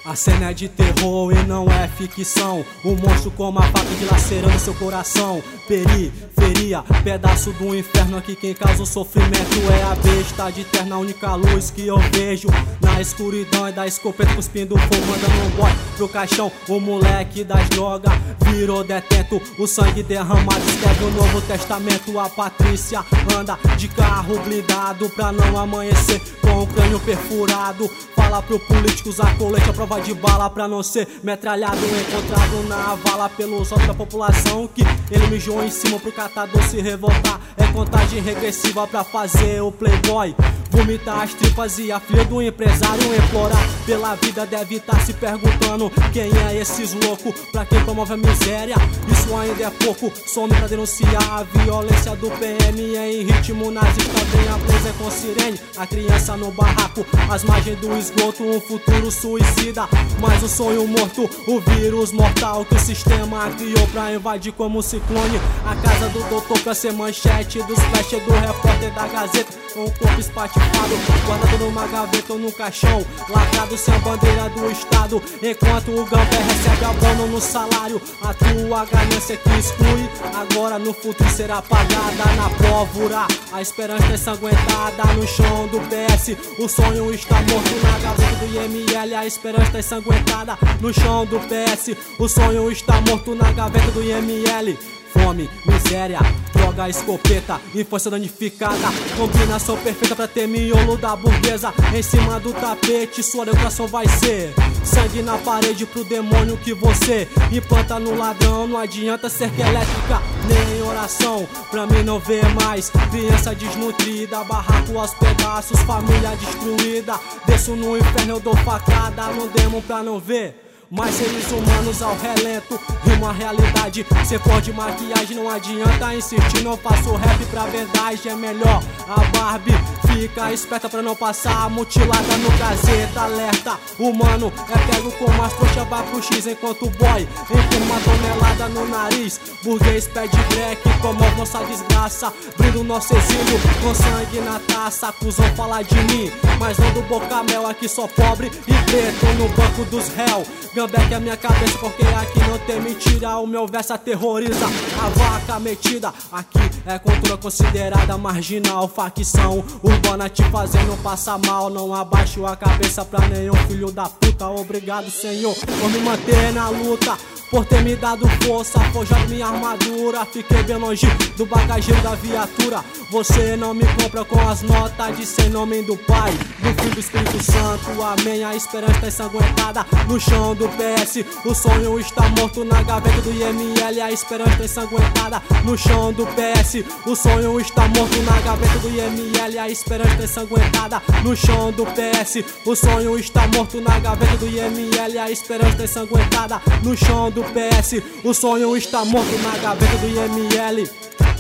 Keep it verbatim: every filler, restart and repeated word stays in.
A cena é de terror e não é ficção. O monstro como a faca dilacerando seu coração. Periferia, pedaço do inferno. Aqui quem causa o sofrimento é a besta de terna. A única luz que eu vejo na escuridão é da escopeta cuspindo fogo, mandando um boy pro caixão. O moleque das drogas virou detento. O sangue derramado escreve o Novo Testamento. A Patrícia anda de carro blindado pra não amanhecer com o crânio perfurado. Fala pro político usar colete à prova de bala pra não ser metralhado. Encontrado na vala pelos olhos da população que ele mijou em cima pro catador se revoltar. É contagem regressiva pra fazer o playboy vomitar as tripas e a filha do empresário implorar pela vida. Deve estar se perguntando quem é esses loucos, pra quem promove a miséria. Isso ainda é pouco, some pra denunciar a violência do P M em ritmo nazista. Vem a presa com sirene, a criança no barraco, as margens do esgoto, um futuro suicida. Mas o sonho morto, o vírus mortal que o sistema criou pra invadir como um ciclone a casa do doutor pra ser manchete dos flash do repórter da Gazeta. Com o corpo espatifado, guardado numa gaveta ou num caixão, lacrado sem a bandeira do estado. Enquanto o Gambé recebe abono no salário, a tua ganância que exclui agora no futuro será apagada na pólvora. A esperança ensanguentada no chão do P S. O sonho está morto na gaveta do I M L. A esperança ensanguentada no chão do P S. O sonho está morto na gaveta do I M L. Fome, miséria, droga, escopeta, infância danificada, combinação perfeita pra ter miolo da burguesa em cima do tapete. Sua educação vai ser sangue na parede pro demônio que você implanta no ladrão. Não adianta cerca elétrica nem oração pra mim não ver mais criança desnutrida, barraco aos pedaços, família destruída. Desço no inferno, eu dou facada no demo pra não ver mais seres humanos ao relento. Rima a realidade, cê pode maquiagem, não adianta insistir. Não faço rap pra verdade, é melhor a Barbie fica esperta pra não passar mutilada no Gazeta. Alerta, humano é pego com as trouxas, vai pro X enquanto o boy empurra uma tonelada no nariz. Burguês pede break, comove nossa desgraça, brinda o nosso exílio com sangue na taça. Acusam falar de mim, mas não do Bocamel. Aqui só pobre e preto no banco dos réus. Gambeck é minha cabeça porque aqui não tem mentira. O meu verso aterroriza a vaca metida. Aqui é cultura considerada marginal, facção urbana te fazendo passar mal. Não abaixo a cabeça pra nenhum filho da puta. Obrigado, Senhor, por me manter na luta, por ter me dado força, forjado minha armadura. Fiquei bem longe do bagageiro da viatura. Você não me compra com as notas de sem nome do Pai, do Filho, do Espírito Santo, amém. A esperança está ensanguentada no chão do P S. O sonho está morto na gaveta do I M L. A esperança está ensanguentada no chão do P S. O sonho está morto na gaveta do I M L. A esperança está ensanguentada no chão do P S. O sonho está morto na gaveta do I M L. A esperança está ensanguentada no chão do P S. O sonho está morto na gaveta do I M L.